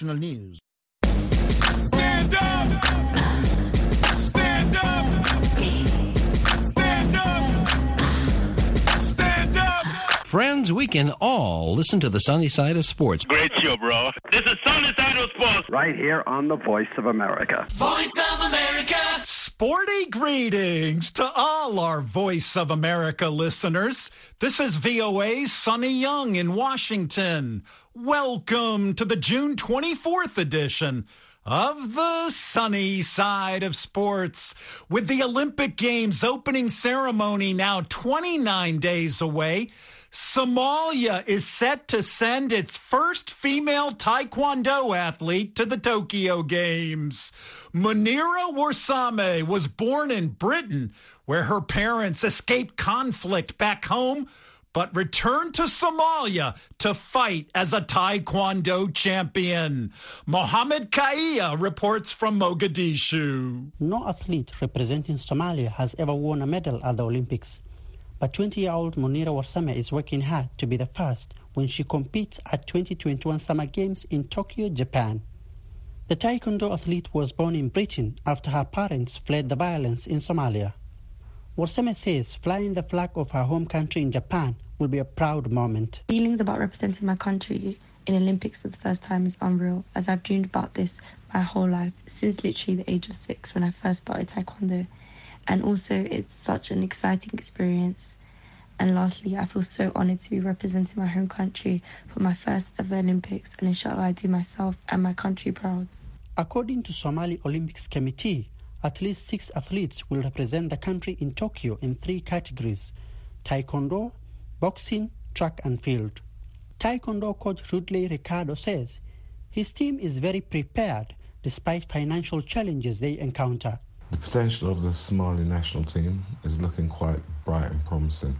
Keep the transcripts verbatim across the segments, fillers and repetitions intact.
News. Stand up! Stand up! Stand up! Stand up! Friends, we can all listen to the sunny side of sports. Great show, bro. This is Sunny Side of Sports. Right here on the Voice of America. Voice of America! Sporty greetings to all our Voice of America listeners. This is V O A's Sonny Young in Washington. Welcome to the June twenty-fourth edition of the Sunny Side of Sports. With the Olympic Games opening ceremony now twenty-nine days away, Somalia is set to send its first female taekwondo athlete to the Tokyo Games. Munira Warsame was born in Britain, where her parents escaped conflict back home, but returned to Somalia to fight as a taekwondo champion. Mohammed Kaya reports from Mogadishu. No athlete representing Somalia has ever won a medal at the Olympics. But twenty-year-old Munira Warsame is working hard to be the first when she competes at twenty twenty-one Summer Games in Tokyo, Japan. The taekwondo athlete was born in Britain after her parents fled the violence in Somalia. Warsame says flying the flag of her home country in Japan will be a proud moment. Feelings about representing my country in Olympics for the first time is unreal, as I've dreamed about this my whole life, since literally the age of six when I first started taekwondo. And also it's such an exciting experience. And lastly, I feel so honoured to be representing my home country for my first ever Olympics, and inshallah I do myself and my country proud. According to Somali Olympics Committee, at least six athletes will represent the country in Tokyo in three categories: taekwondo, boxing, track and field. Taekwondo coach Rudley Ricardo says his team is very prepared despite financial challenges they encounter. The potential of the Somali national team is looking quite bright and promising.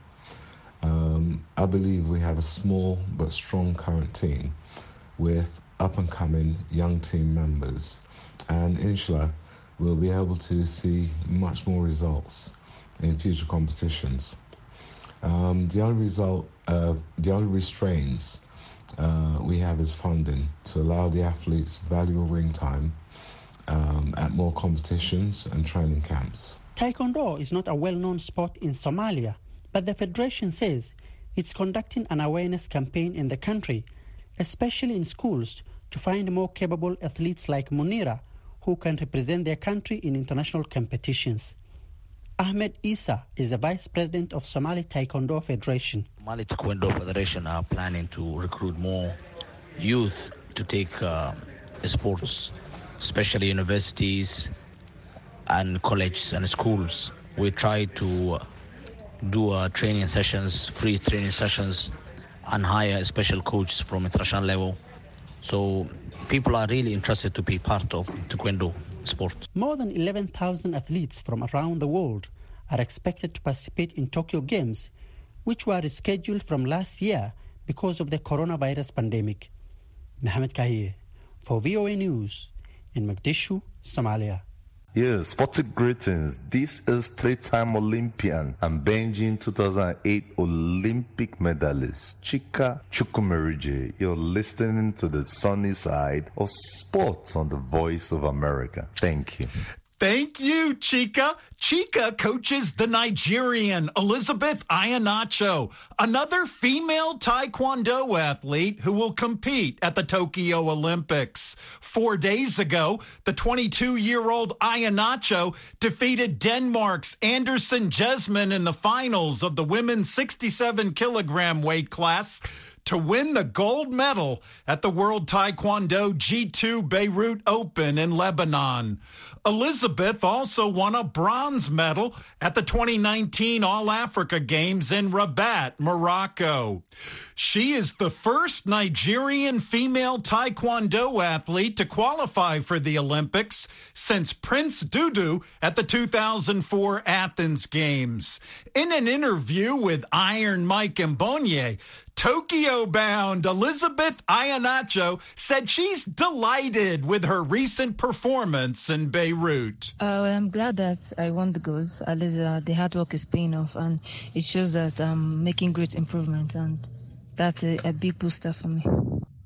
Um, I believe we have a small but strong current team with up-and-coming young team members, and inshallah we'll be able to see much more results in future competitions. Um, the only result, uh, the only restraints uh, we have is funding to allow the athletes valuable ring time um, at more competitions and training camps. Taekwondo is not a well-known sport in Somalia, but the federation says it's conducting an awareness campaign in the country, especially in schools, to find more capable athletes like Munira, who can represent their country in international competitions. Ahmed Isa is the Vice President of Somali Taekwondo Federation. Somali Taekwondo Federation are planning to recruit more youth to take uh, sports, especially universities and colleges and schools. We try to do uh, training sessions, free training sessions, and hire special coaches from international level. So people are really interested to be part of Taekwondo sport. More than eleven thousand athletes from around the world are expected to participate in Tokyo Games, which were rescheduled from last year because of the coronavirus pandemic. Mohammed Kahir for V O A News in Mogadishu, Somalia. Yes, sporting greetings. This is three-time Olympian and Beijing two thousand eight Olympic medalist Chika Chukwumerije. You're listening to the sunny side of sports on the Voice of America. Thank you. Thank you, Chika. Chika coaches the Nigerian Elizabeth Iheanacho, another female taekwondo athlete who will compete at the Tokyo Olympics. Four days ago, the twenty-two-year-old Iheanacho defeated Denmark's Andersen Jesman in the finals of the women's sixty-seven kilogram weight class to win the gold medal at the World Taekwondo G two Beirut Open in Lebanon. Elizabeth also won a bronze medal at the twenty nineteen All-Africa Games in Rabat, Morocco. She is the first Nigerian female taekwondo athlete to qualify for the Olympics since Prince Dudu at the two thousand four Athens Games. In an interview with Iron Mike Mbonye, Tokyo-bound Elizabeth Iheanacho said she's delighted with her recent performance in Beirut. Uh, well, I'm glad that I won the goals. At least uh, the hard work is paying off, and it shows that I'm making great improvement, and that's a, a big booster for me.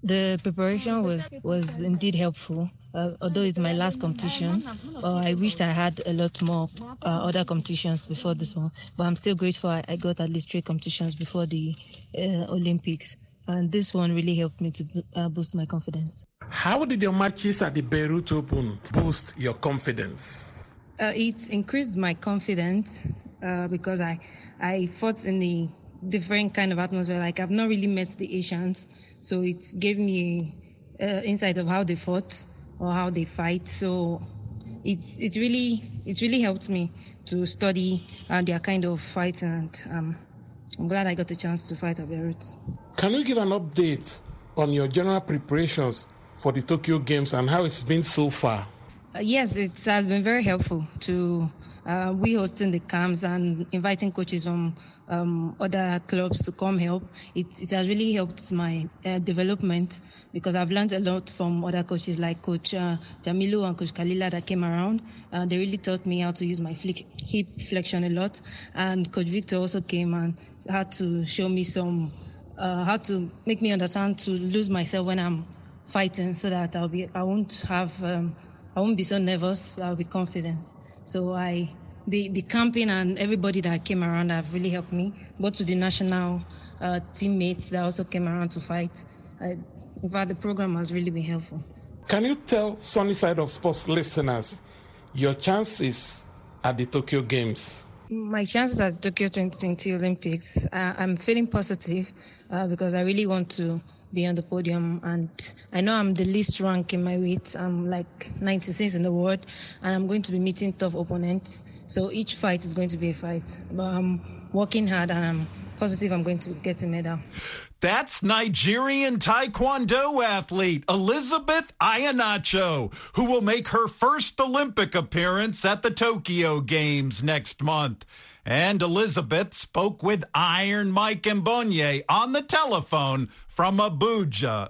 The preparation was, was indeed helpful. Uh, although it's my last competition, uh, I wished I had a lot more uh, other competitions before this one. But I'm still grateful I, I got at least three competitions before the uh, Olympics. And this one really helped me to uh, boost my confidence. How did your matches at the Beirut Open boost your confidence? Uh, it increased my confidence uh, because I, I fought in the different kind of atmosphere. Like, I've not really met the Asians. So it gave me uh, insight of how they fought or how they fight. So it's it really it really helped me to study uh, their kind of fight, and um, I'm glad I got the chance to fight at Beirut. Can you give an update on your general preparations for the Tokyo Games and how it's been so far? Uh, yes, it has been very helpful to uh, we hosting the camps and inviting coaches from um, other clubs to come help. It, it has really helped my uh, development because I've learned a lot from other coaches like Coach uh, Jamilu and Coach Kalila that came around. Uh, they really taught me how to use my flick, hip flexion a lot. And Coach Victor also came and had to show me some, uh, how to make me understand to lose myself when I'm fighting so that I'll be, I won't have, um, I won't be so nervous. I'll be confident. So I, the, the camping and everybody that came around have really helped me, both to the national uh, teammates that also came around to fight. Uh, in fact, the program has really been helpful. Can you tell Sunny Side of Sports listeners your chances at the Tokyo Games? My chances at the Tokyo twenty twenty Olympics, uh, I'm feeling positive uh, because I really want to be on the podium, and I know I'm the least ranked in my weight. I'm like ninety-six in the world, and I'm going to be meeting tough opponents. So each fight is going to be a fight. But I'm working hard, and I'm positive I'm going to get a medal. That's Nigerian Taekwondo athlete Elizabeth Iheanacho, who will make her first Olympic appearance at the Tokyo Games next month. And Elizabeth spoke with Iron Mike Mbonye on the telephone from Abuja,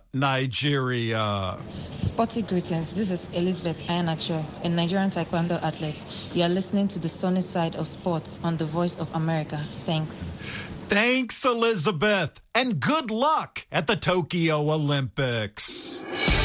Nigeria. Sporty greetings. This is Elizabeth Iheanacho, a Nigerian Taekwondo athlete. You are listening to the Sunny Side of Sports on the Voice of America. Thanks. Thanks, Elizabeth, and good luck at the Tokyo Olympics.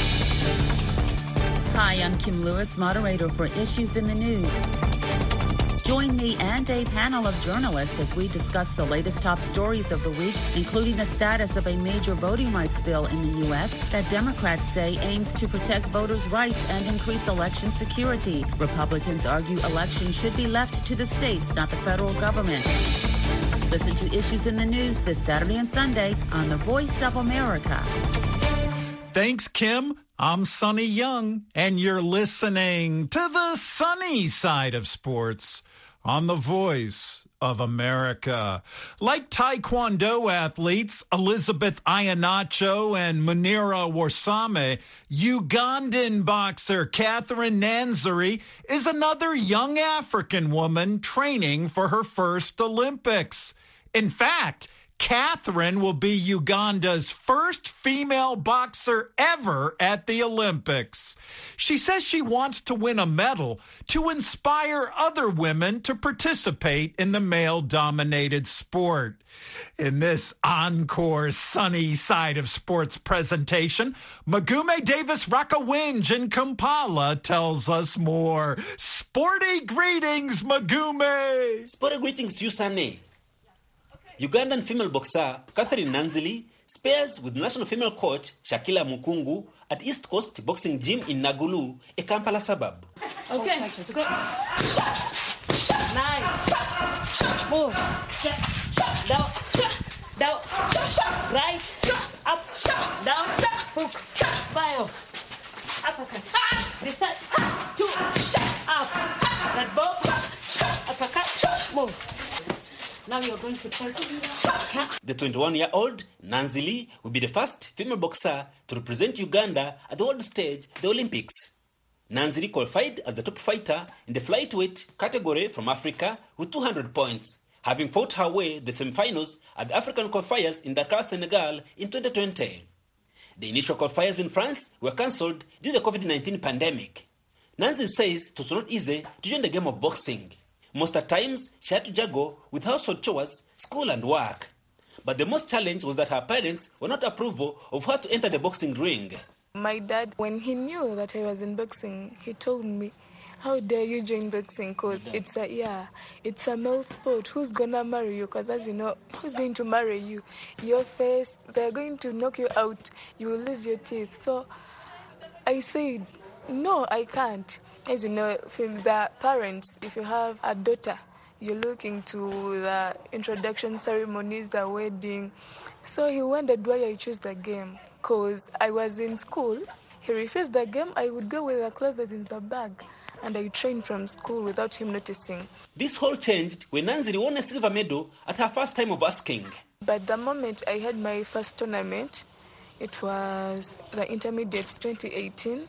Hi, I'm Kim Lewis, moderator for Issues in the News. Join me and a panel of journalists as we discuss the latest top stories of the week, including the status of a major voting rights bill in the U S that Democrats say aims to protect voters' rights and increase election security. Republicans argue elections should be left to the states, not the federal government. Listen to Issues in the News this Saturday and Sunday on The Voice of America. Thanks, Kim. I'm Sonny Young, and you're listening to the sunny side of sports on The Voice of America. Like Taekwondo athletes Elizabeth Iheanacho and Munira Warsame, Ugandan boxer Catherine Nanziri is another young African woman training for her first Olympics. In fact, Catherine will be Uganda's first female boxer ever at the Olympics. She says she wants to win a medal to inspire other women to participate in the male-dominated sport. In this encore sunny side of sports presentation, Magume Davis Rakawinj in Kampala tells us more. Sporty greetings, Magume! Sporty greetings to you, Sunny. Ugandan female boxer Catherine Nanzili spares with national female coach Shakila Mukungu at East Coast Boxing Gym in Nagulu, a Kampala suburb. Okay. Nice. Move. Down. Down. Right. Up. Down. Hook. Fire. Uppercut. This side. Two. Up. That bow. Uppercut. Move. Now you're going to try to do that. The twenty-one-year-old Nanzili will be the first female boxer to represent Uganda at the world stage, the Olympics. Nanzili qualified as the top fighter in the flyweight category from Africa with two hundred points, having fought her way to the semifinals at the African qualifiers in Dakar, Senegal in twenty twenty. The initial qualifiers in France were cancelled due to the covid nineteen pandemic. Nanzili says it was not easy to join the game of boxing. Most of the times, she had to juggle with household chores, school and work. but the most challenge was that her parents were not approval of her to enter the boxing ring. My dad, when he knew that I was in boxing, he told me, how dare you join boxing? Because it's a, yeah, it's a male sport. Who's going to marry you? Because as you know, who's going to marry you? Your face, they're going to knock you out. You will lose your teeth. So I said, no, I can't. As you know, for the parents, if you have a daughter, you're looking to the introduction ceremonies, the wedding. So he wondered why I chose the game. Because I was in school, he refused the game, I would go with the clothes in the bag. And I trained from school without him noticing. This whole changed when Nanziri won a silver medal at her first time of asking. But the moment I had my first tournament, it was the Intermediates twenty eighteen.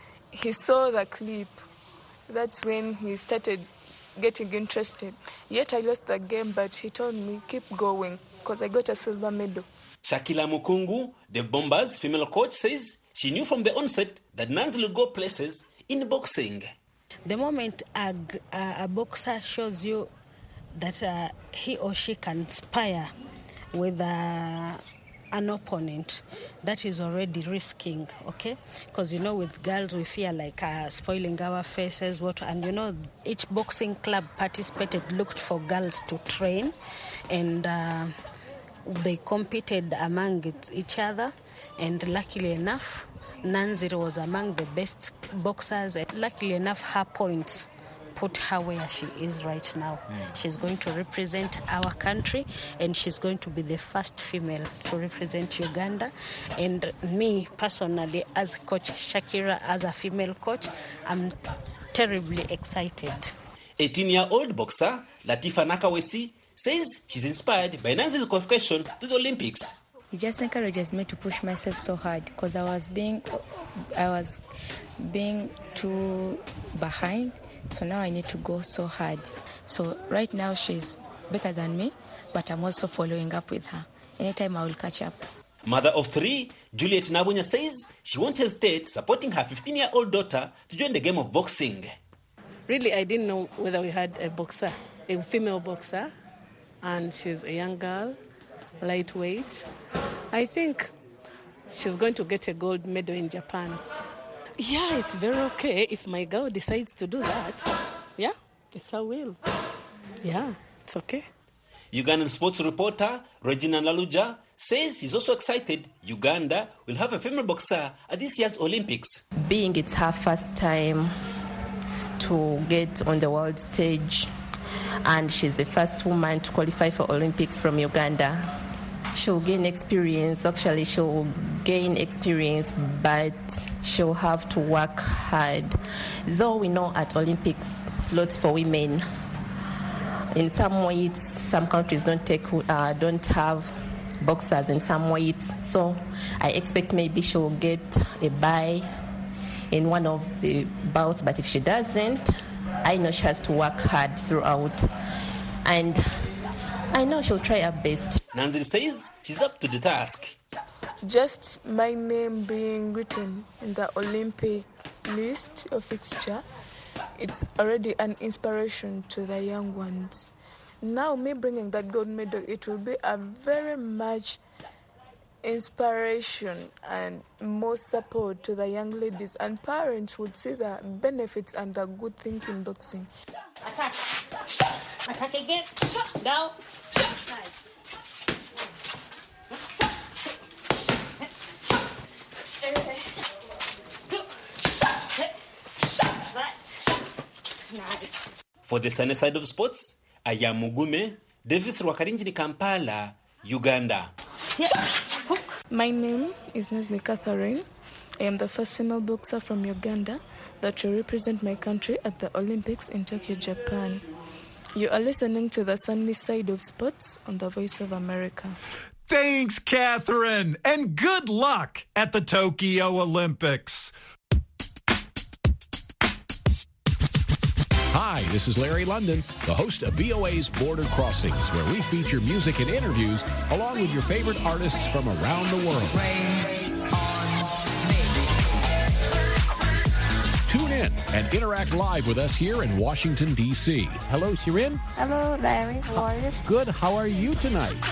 He saw the clip. That's when he started getting interested. Yet I lost the game, but he told me, keep going, because I got a silver medal. Shakila Mukungu, the Bombers female coach, says she knew from the onset that Nanziri would go places in boxing. The moment a, a, a boxer shows you that uh, he or she can spar with uh, an opponent, that is already risking, okay? Because, you know, with girls, we fear like uh, spoiling our faces, what, and, you know, each boxing club participated, looked for girls to train, and uh, they competed among it, each other, and luckily enough, Nanziri was among the best boxers. Luckily enough, her points put her where she is right now. Mm. She's going to represent our country, and she's going to be the first female to represent Uganda. And me, personally, as Coach Shakira, as a female coach, I'm terribly excited. eighteen-year-old boxer Latifa Nakawesi says she's inspired by Nanziri's qualification to the Olympics. It just encourages me to push myself so hard because I was being, I was being too behind. So now I need to go so hard. So right now she's better than me, but I'm also following up with her. Anytime I will catch up. Mother of three, Juliet Nabunya says she won't hesitate supporting her fifteen-year-old daughter to join the game of boxing. Really, I didn't know whether we had a boxer, a female boxer, and she's a young girl, lightweight. I think she's going to get a gold medal in Japan. Yeah, it's very okay if my girl decides to do that. Yeah, it's her will. Yeah, it's okay. Ugandan sports reporter Regina Laluja says he's also excited Uganda will have a female boxer at this year's Olympics. Being it's her first time to get on the world stage, and she's the first woman to qualify for Olympics from Uganda. She'll gain experience. Actually, she'll gain experience, but she'll have to work hard. Though we know at Olympics slots for women, in some weights, some countries don't take, uh, don't have boxers in some weights. So I expect maybe she'll get a bye in one of the bouts. But if she doesn't, I know she has to work hard throughout, and I know she'll try her best. Nanziri says she's up to the task. Just my name being written in the Olympic list of fixture, it's already an inspiration to the young ones. Now me bringing that gold medal, it will be a very much inspiration and more support to the young ladies, and parents would see the benefits and the good things in boxing. Attack. Attack again. Down. Nice. Nice. For the sunny side of sports, I am Mugume, Davis Rwakarinjini, Kampala, Uganda. My name is Nesli Catherine. I am the first female boxer from Uganda that will represent my country at the Olympics in Tokyo, Japan. You are listening to the sunny side of sports on the Voice of America. Thanks, Catherine, and good luck at the Tokyo Olympics. Hi, this is Larry London, the host of V O A's Border Crossings, where we feature music and interviews along with your favorite artists from around the world. Tune in and interact live with us here in Washington, D C. Hello, Shirin. Hello, Larry. How are you? Good. How are you tonight?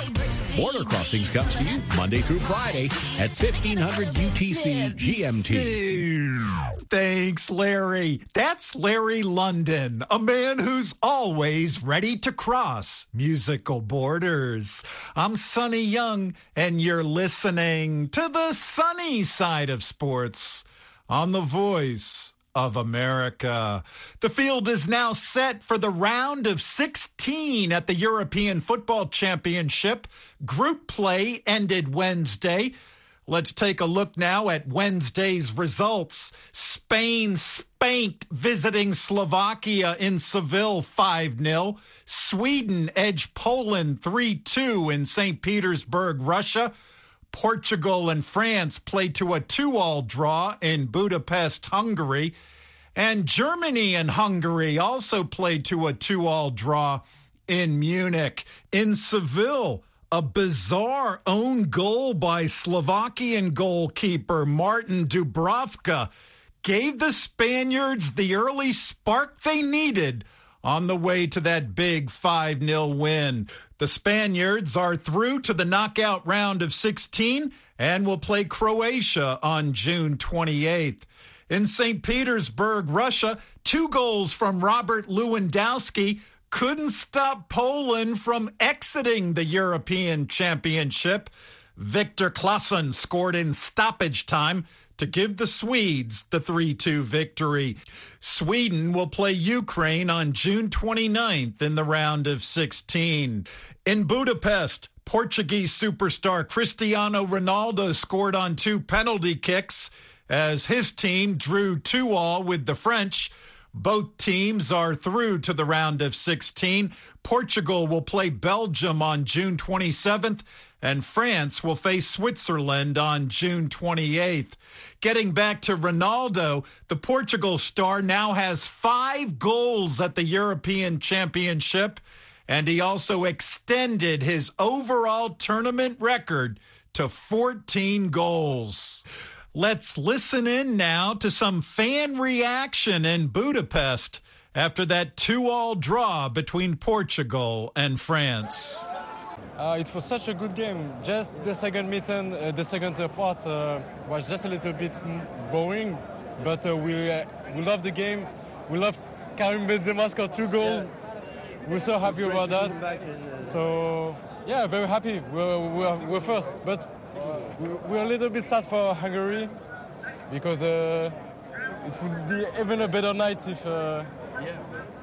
Border Crossings comes to you Monday through Friday at fifteen hundred U T C G M T. Thanks, Larry. That's Larry London, a man who's always ready to cross musical borders. I'm Sonny Young, and you're listening to the sunny side of sports on The Voice of America. The field is now set for the round of sixteen at the European Football Championship. Group play ended Wednesday. Let's take a look now at Wednesday's results. Spain spanked visiting Slovakia in Seville five nil. Sweden edged Poland three two in Saint Petersburg, Russia. Portugal and France played to a two all draw in Budapest, Hungary. And Germany and Hungary also played to a two all draw in Munich. In Seville, a bizarre own goal by Slovakian goalkeeper Martin Dubravka gave the Spaniards the early spark they needed on the way to that big five nil win. The Spaniards are through to the knockout round of sixteen and will play Croatia on June twenty-eighth. In Saint Petersburg, Russia, two goals from Robert Lewandowski couldn't stop Poland from exiting the European Championship. Victor Claesson scored in stoppage time to give the Swedes the three two victory. Sweden will play Ukraine on June twenty-ninth in the round of sixteen. In Budapest, Portuguese superstar Cristiano Ronaldo scored on two penalty kicks as his team drew two all with the French. Both teams are through to the round of sixteen. Portugal will play Belgium on June twenty-seventh, and France will face Switzerland on June twenty-eighth. Getting back to Ronaldo, the Portugal star now has five goals at the European Championship, and he also extended his overall tournament record to fourteen goals. Let's listen in now to some fan reaction in Budapest after that two all draw between Portugal and France. Uh, it was such a good game. Just the second meeting, uh, the second part uh, was just a little bit boring, but uh, we uh, we love the game. We love Karim Benzema scored two goals. Yeah. We're so happy about that. In, uh... So yeah, very happy. We're, we're, we're first, but we're a little bit sad for Hungary because uh, it would be even a better night if uh, yeah.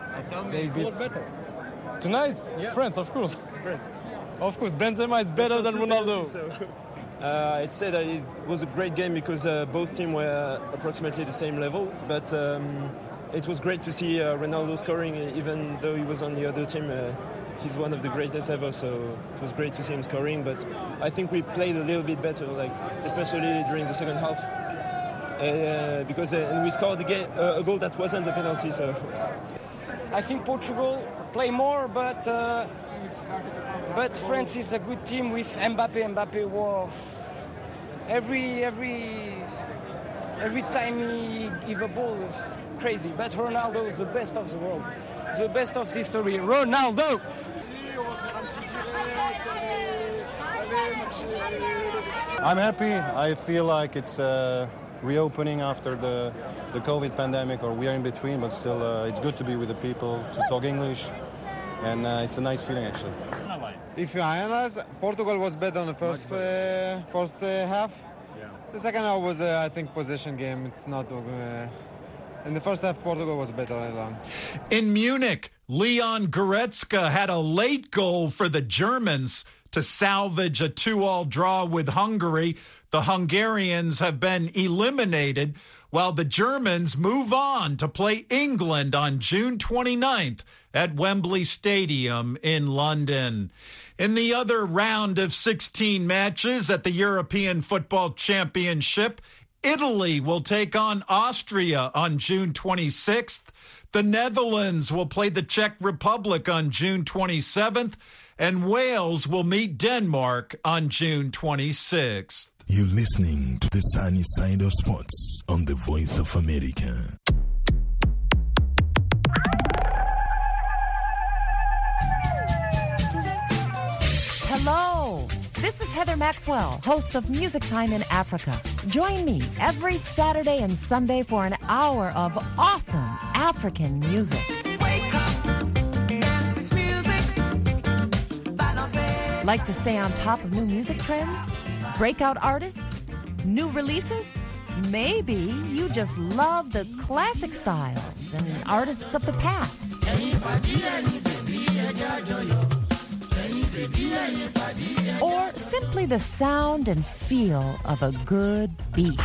I they beat better. Tonight. Yeah. France, of course. France. Of course, Benzema is better than Ronaldo. Uh, I'd say that it was a great game because uh, both teams were approximately the same level, but um, it was great to see uh, Ronaldo scoring, even though he was on the other team. Uh, he's one of the greatest ever, so it was great to see him scoring, but I think we played a little bit better, like especially during the second half, uh, because uh, and we scored a, ga- uh, a goal that wasn't a penalty. So I think Portugal play more, but uh, but France is a good team with Mbappe. Mbappe was every every every time he give a ball, is crazy. But Ronaldo is the best of the world, the best of history. Ronaldo. I'm happy. I feel like it's uh, reopening after the the COVID pandemic, or we are in between, but still uh, it's good to be with the people, to talk English, and uh, it's a nice feeling actually. If you analyze, Portugal was better in the first uh, first uh, half. Yeah. The second half was, uh, I think, possession game. It's not. Uh, in the first half, Portugal was better along. In Munich, Leon Goretzka had a late goal for the Germans to salvage a two all draw with Hungary. The Hungarians have been eliminated, while the Germans move on to play England on June twenty-ninth at Wembley Stadium in London. In the other round of sixteen matches at the European Football Championship, Italy will take on Austria on June twenty-sixth. The Netherlands will play the Czech Republic on June twenty-seventh, and Wales will meet Denmark on June twenty-sixth. You're listening to the sunny side of sports on the Voice of America. Hello, This is Heather Maxwell, host of Music Time in Africa. Join me every Saturday and Sunday for an hour of awesome African music. Wake up, dance this music. Like to stay on top of new music trends? Breakout artists? New releases? Maybe you just love the classic styles and artists of the past. Or simply the sound and feel of a good beat.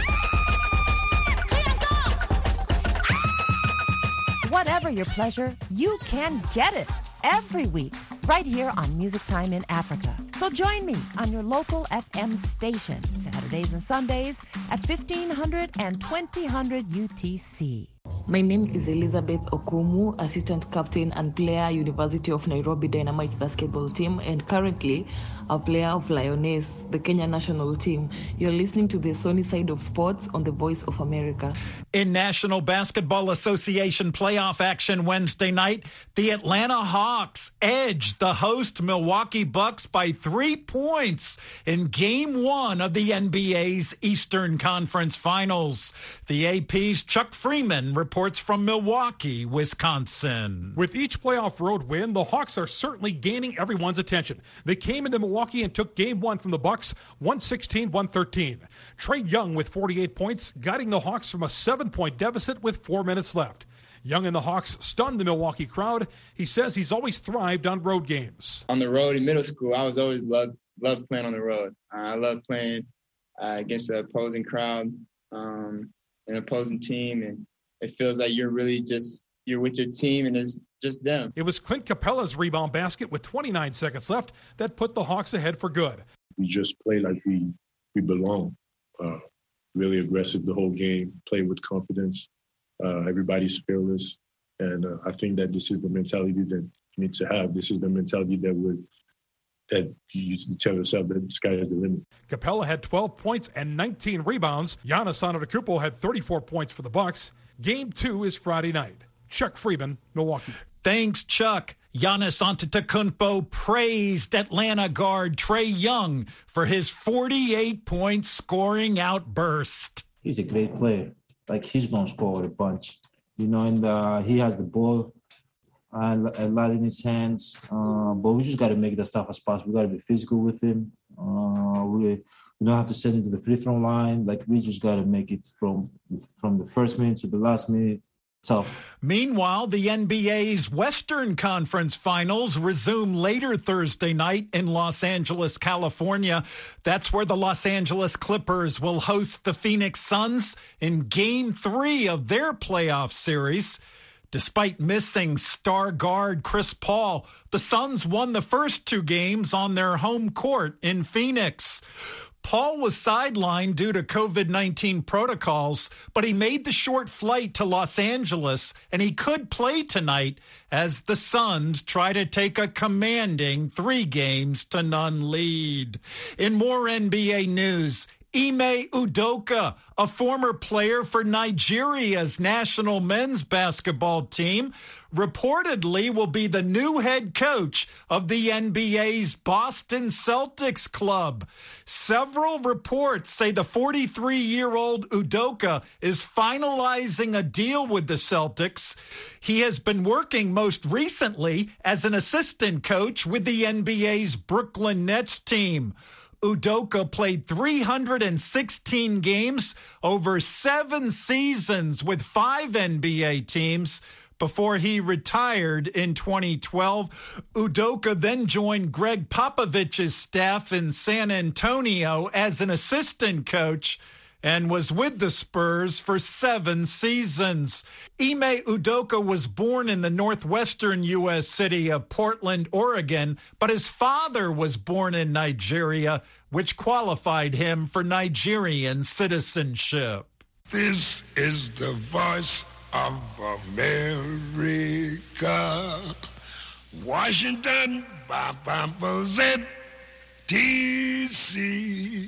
Whatever your pleasure, you can get it every week right here on Music Time in Africa. So join me on your local F M station, Saturdays and Sundays at fifteen hundred and twenty hundred U T C. My name is Elizabeth Okumu, Assistant Captain and Player, University of Nairobi Dynamites basketball team, and currently a player of Lioness, the Kenya national team. You're listening to the Sony Side of Sports on the Voice of America. In National Basketball Association playoff action Wednesday night, the Atlanta Hawks edged the host Milwaukee Bucks by three points in Game one of the N B A's Eastern Conference Finals. The A P's Chuck Freeman reports from Milwaukee, Wisconsin. With each playoff road win, the Hawks are certainly gaining everyone's attention. They came into Milwaukee and took game one from the Bucks, one sixteen to one thirteen. Trae Young with forty-eight points, guiding the Hawks from a seven-point deficit with four minutes left. Young and the Hawks stunned the Milwaukee crowd. He says he's always thrived on road games. On the road in middle school, I was always loved, loved playing on the road. Uh, I loved playing uh, against the opposing crowd, um, an opposing team, and it feels like you're really just, you're with your team and it's just them. It was Clint Capella's rebound basket with twenty-nine seconds left that put the Hawks ahead for good. We just play like we, we belong. Uh, really aggressive the whole game, play with confidence. Uh, everybody's fearless. And uh, I think that this is the mentality that you need to have. This is the mentality that would that you tell yourself that the sky is the limit. Capella had twelve points and nineteen rebounds. Giannis Antetokounmpo had thirty-four points for the Bucks. Game two is Friday night. Chuck Freeman, Milwaukee. Thanks, Chuck. Giannis Antetokounmpo praised Atlanta guard Trae Young for his forty-eight point scoring outburst. He's a great player. Like, he's going to score with a bunch. You know, and uh, he has the ball uh, a lot in his hands. Uh, but we just got to make the stuff as possible. We got to be physical with him. Uh, we, we don't have to send him to the free throw line. Like, we just got to make it from from the first minute to the last minute. Tough. Meanwhile, the N B A's Western Conference Finals resume later Thursday night in Los Angeles, California. That's where the Los Angeles Clippers will host the Phoenix Suns in Game three of their playoff series. Despite missing star guard Chris Paul, the Suns won the first two games on their home court in Phoenix. Paul was sidelined due to covid nineteen protocols, but he made the short flight to Los Angeles, and he could play tonight as the Suns try to take a commanding three games to none lead. In more N B A news, Ime Udoka, a former player for Nigeria's national men's basketball team, reportedly will be the new head coach of the N B A's Boston Celtics club. Several reports say the forty-three-year-old Udoka is finalizing a deal with the Celtics. He has been working most recently as an assistant coach with the N B A's Brooklyn Nets team. Udoka played three hundred sixteen games over seven seasons with five N B A teams before he retired in twenty twelve. Udoka then joined Greg Popovich's staff in San Antonio as an assistant coach and was with the Spurs for seven seasons. Ime Udoka was born in the northwestern U S city of Portland, Oregon, but his father was born in Nigeria, which qualified him for Nigerian citizenship. This is the voice of America. Washington, D C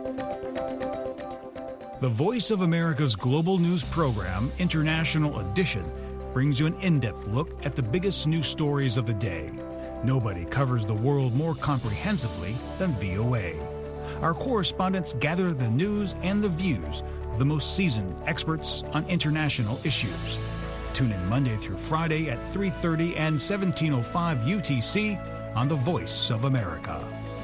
The Voice of America's global news program, International Edition, brings you an in-depth look at the biggest news stories of the day. Nobody covers the world more comprehensively than V O A. Our correspondents gather the news and the views of the most seasoned experts on international issues. Tune in Monday through Friday at three thirty and seventeen oh five U T C on the Voice of America.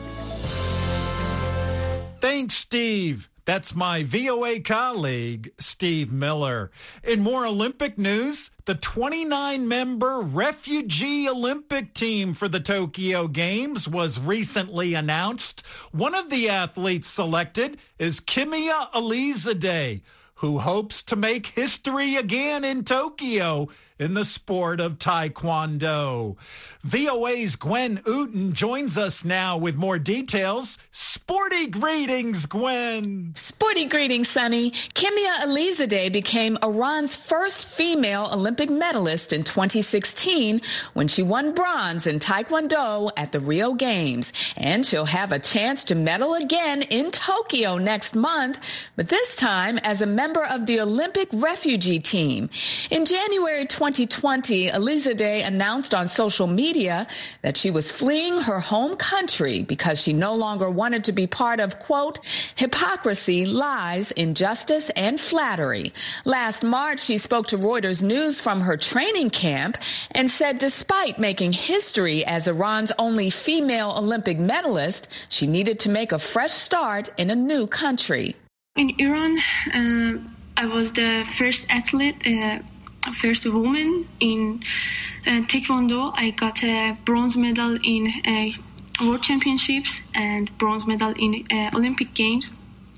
Thanks, Steve. That's my V O A colleague, Steve Miller. In more Olympic news, the twenty-nine member refugee Olympic team for the Tokyo Games was recently announced. One of the athletes selected is Kimia Elizadeh, who hopes to make history again in Tokyo in the sport of Taekwondo. V O A's Gwen Uten joins us now with more details. Sporty greetings, Gwen. Sporty greetings, Sonny. Kimia Elizadeh became Iran's first female Olympic medalist in twenty sixteen when she won bronze in Taekwondo at the Rio Games. And she'll have a chance to medal again in Tokyo next month, but this time as a member of the Olympic refugee team. In January twenty twenty, Elizadeh announced on social media that she was fleeing her home country because she no longer wanted to be part of, quote, hypocrisy, lies, injustice, and flattery. Last March, she spoke to Reuters News from her training camp and said despite making history as Iran's only female Olympic medalist, she needed to make a fresh start in a new country. In Iran, uh, I was the first athlete, uh, first woman in uh, Taekwondo. I got a bronze medal in uh, World Championships and bronze medal in uh, Olympic Games.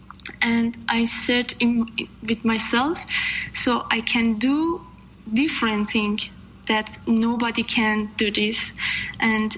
And I said in, with myself, so I can do different things that nobody can do this. And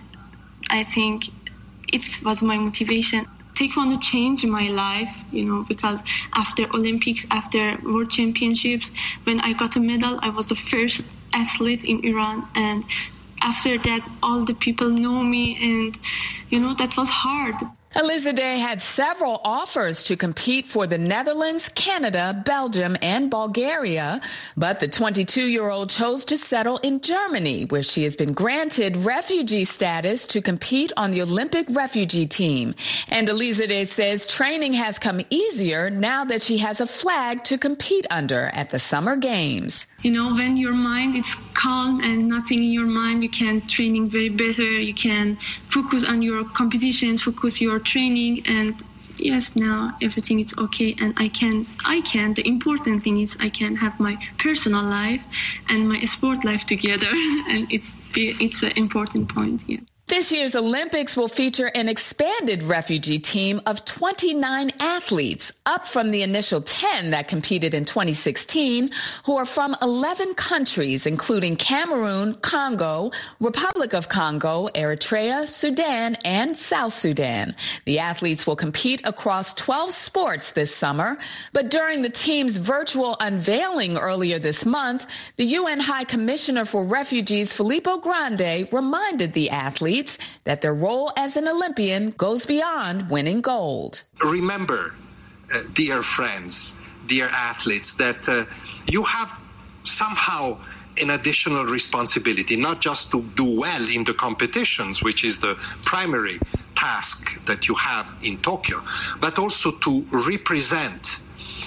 I think it was my motivation. Taekwondo changed my life, you know, because after Olympics, after World Championships, when I got a medal, I was the first athlete in Iran. And after that, all the people know me, and, you know, that was hard. Elizadeh had several offers to compete for the Netherlands, Canada, Belgium, and Bulgaria, but the twenty-two-year-old chose to settle in Germany, where she has been granted refugee status to compete on the Olympic refugee team. And Elizadeh says training has come easier now that she has a flag to compete under at the Summer Games. You know, when your mind is calm and nothing in your mind, you can training very better. You can focus on your competitions, focus your training, and yes, now everything is okay. And I can, I can. The important thing is I can have my personal life and my sport life together, and it's it's an important point. Yeah. This year's Olympics will feature an expanded refugee team of twenty-nine athletes, up from the initial ten that competed in twenty sixteen, who are from eleven countries, including Cameroon, Congo, Republic of Congo, Eritrea, Sudan, and South Sudan. The athletes will compete across twelve sports this summer, but during the team's virtual unveiling earlier this month, the U N High Commissioner for Refugees, Filippo Grandi, reminded the athletes that their role as an Olympian goes beyond winning gold. Remember, uh, dear friends, dear athletes, that uh, you have somehow an additional responsibility, not just to do well in the competitions, which is the primary task that you have in Tokyo, but also to represent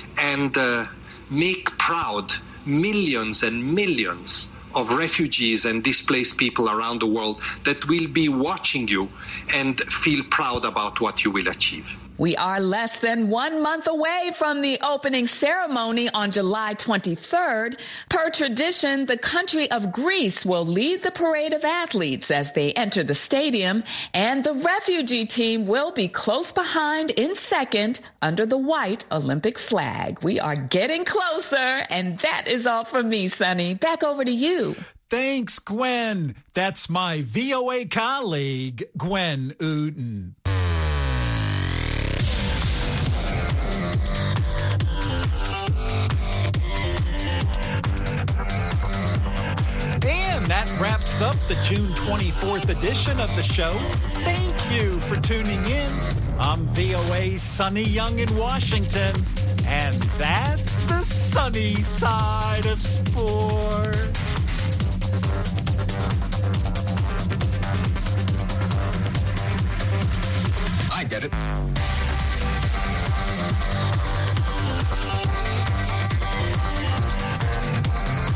and uh, make proud millions and millions of refugees and displaced people around the world that will be watching you and feel proud about what you will achieve. We are less than one month away from the opening ceremony on July twenty-third. Per tradition, the country of Greece will lead the parade of athletes as they enter the stadium, and the refugee team will be close behind in second under the white Olympic flag. We are getting closer, and that is all from me, Sonny. Back over to you. Thanks, Gwen. That's my V O A colleague, Gwen Uten. And that wraps up the June twenty-fourth edition of the show. Thank you for tuning in. I'm V O A's Sonny Young in Washington, and that's the sunny side of sports.